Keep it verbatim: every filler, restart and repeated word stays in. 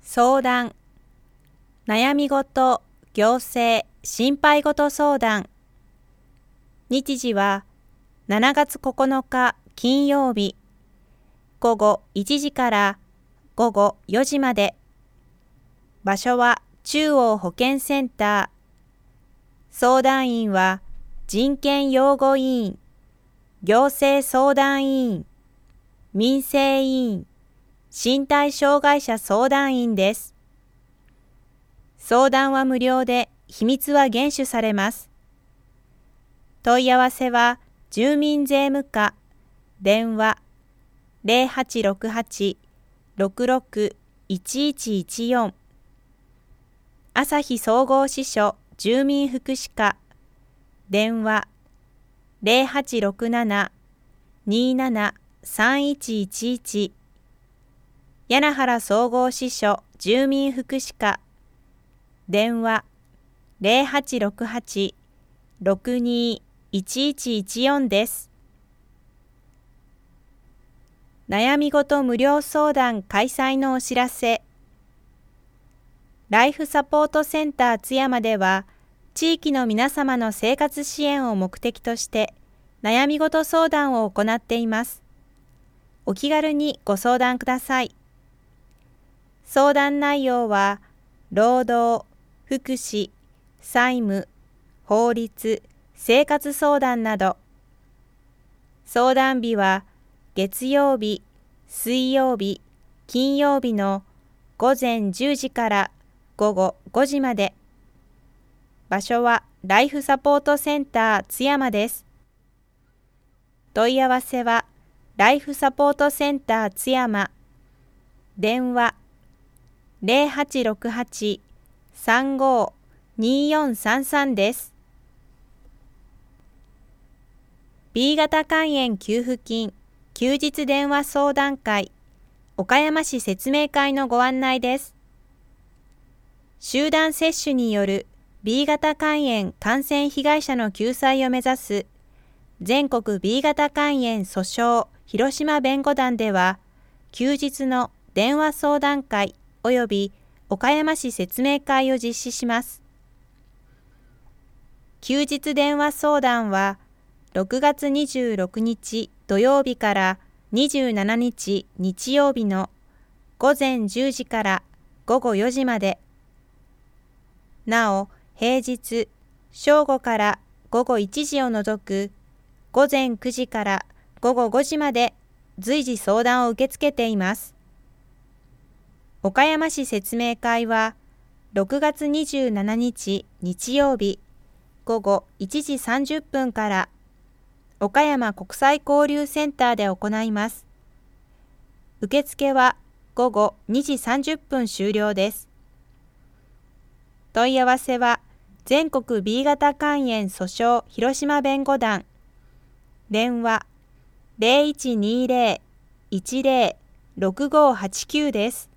相談、悩み事、行政、心配事相談。日時はしちがつここのか金曜日、午後いちじから午後よじまで。場所は中央保健センター。相談員は人権擁護委員、行政相談委員、民生委員、身体障害者相談員です。相談は無料で秘密は厳守されます。問い合わせは住民税務課、電話ゼロはちろくはち ろくろく いちいちいちよん、朝日総合支所住民福祉課、電話ゼロはちろくなな になな さんいちいちいち、柳原総合支所住民福祉課、電話ゼロはちろくはち ろくに いちいちいちよんです。悩み事無料相談開催のお知らせ。ライフサポートセンター津山では、地域の皆様の生活支援を目的として悩み事相談を行っています。お気軽にご相談ください。相談内容は、労働、福祉、債務、法律、生活相談など。相談日は月曜日、水曜日、金曜日の午前じゅうじから午後ごじまで。場所はライフサポートセンター津山です。問い合わせはライフサポートセンター津山、電話ゼロはちろくはち さんご によんさんさんです。ビー 型肝炎給付金休日電話相談会岡山市説明会のご案内です。集団接種による ビー 型肝炎感染被害者の救済を目指す全国 ビー 型肝炎訴訟広島弁護団では、休日の電話相談会および岡山市説明会を実施します。休日電話相談はろくがつにじゅうろくにち土曜日からにじゅうしちにち日曜日の午前じゅうじから午後よじまで。なお、平日正午から午後いちじを除く午前くじから午後ごじまで随時相談を受け付けています。岡山市説明会はろくがつにじゅうしちにち日曜日午後いちじさんじゅっぷんから岡山国際交流センターで行います。受付は午後にじさんじゅっぷん終了です。問い合わせは全国 ビー 型肝炎訴訟広島弁護団、電話ゼロいちにゼロ いちゼロ ろくごはちきゅうです。